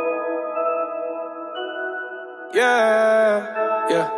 Yeah, yeah.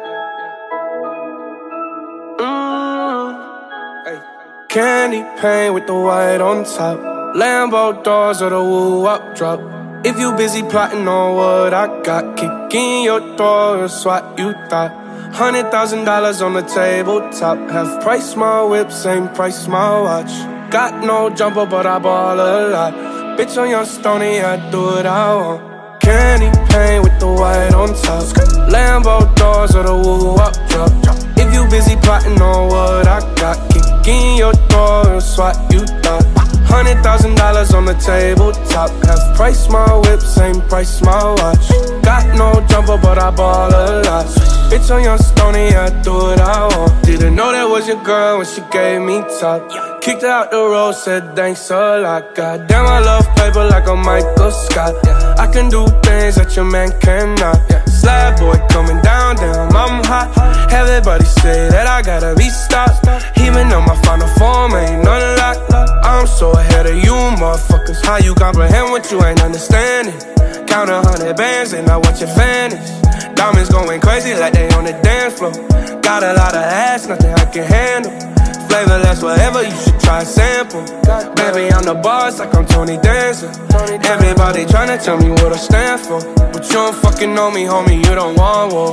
Hey. Candy paint with the white on top. Lambo doors or the woo-up drop. If you busy plotting on what I got, kick in your door and swat you thought. $100,000 on the tabletop. Half price my whip, same price my watch. Got no jumper, but I ball a lot. Bitch, on your stony, I do what I want. Candy paint with the white on top. Lambo doors or the woo-up drop. If you busy plotting on what I got, kick in your door and swat you thought. $100,000 on the tabletop. Half price my whip, same price my watch. Got no jumper, but I ball a lot. Bitch, on your stony, I do what I want. Didn't know that was your girl when she gave me top. Kicked her out the road, said thanks a lot. Goddamn, I love paper like a Michael Scott. I can do things that your man cannot. Slab boy coming down, damn, I'm hot. Everybody say that I gotta be stopped. Even though my final form ain't unlocked. I'm so ahead of you, motherfuckers. How you comprehend what you ain't understanding? Count 100 bands and I watch it vanish. Diamonds going crazy like they on the dance floor. Got a lot of ass, nothing I can handle. Flavorless, whatever, you should try a sample. Baby, I'm the boss like I'm Tony Danza. Everybody tryna tell me what I stand for, but you don't fucking know me, homie, you don't want war.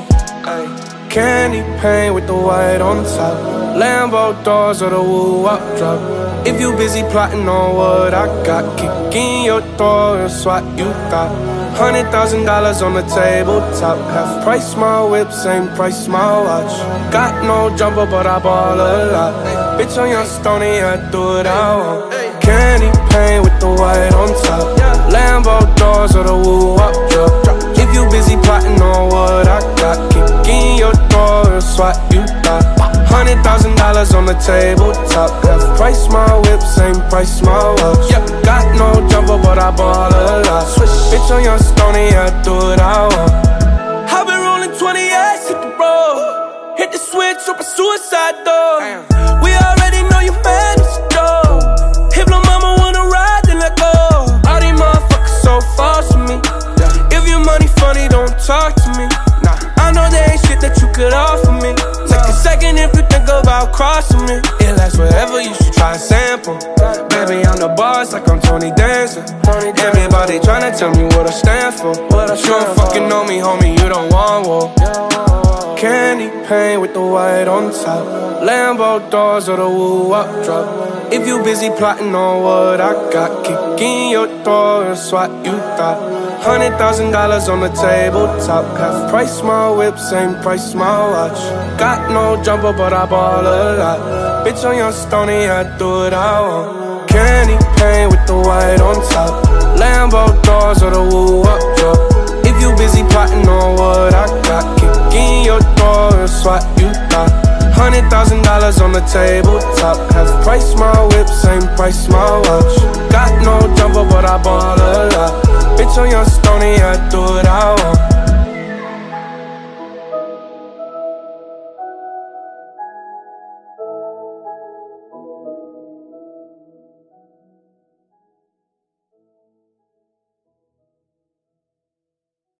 Candy paint with the white on top. Lambo doors or the woo-up drop. If you busy plotting on what I got, kick in your door and swat you thought. $100,000 on the tabletop. Half price my whip, same price my watch. Got no jumper, but I ball a lot. Bitch, on your stony, I do what I want. Candy paint with the white on top. Lambo doors or the woo-up drop. If you busy plotting on what I got, kick in your door and swat you thought. $100,000 on the tabletop. Half price my whip, same price my watch. Got no jumper, but I ball a lot. Bitch, on your stony, I do what I want. I've been rolling 28, hit the road. Hit the switch, open suicide door. We already know you man is dope. If no mama wanna ride, then let go. All these motherfuckers so false to me. If your money funny, don't talk to me. I know there ain't shit that you could offer me. Take a second if you think about crossing me. It lasts forever, you should try a sample. Baby, I'm the boss like I'm Tony Danza. Everybody tryna tell me what I stand for, but you don't fucking know me, homie, you don't want war. Candy paint with the white on top. Lambo doors or the woo-up drop. If you busy plotting on what I got, kick in your door and swat you thought. $100,000 on the tabletop. Half price my whip, same price my watch. Got no jumper, but I ball a lot. Bitch, on your stony, I do what I want. Candy paint with the white on top. Lambo doors or the woo-up drop. If you busy plotting on what I got, kick in your door and swat you thought. $100,000 on the tabletop. Half price my whip, same price my watch. Got no jumper, but I ball a lot. Bitch, on your stony, I do what I want.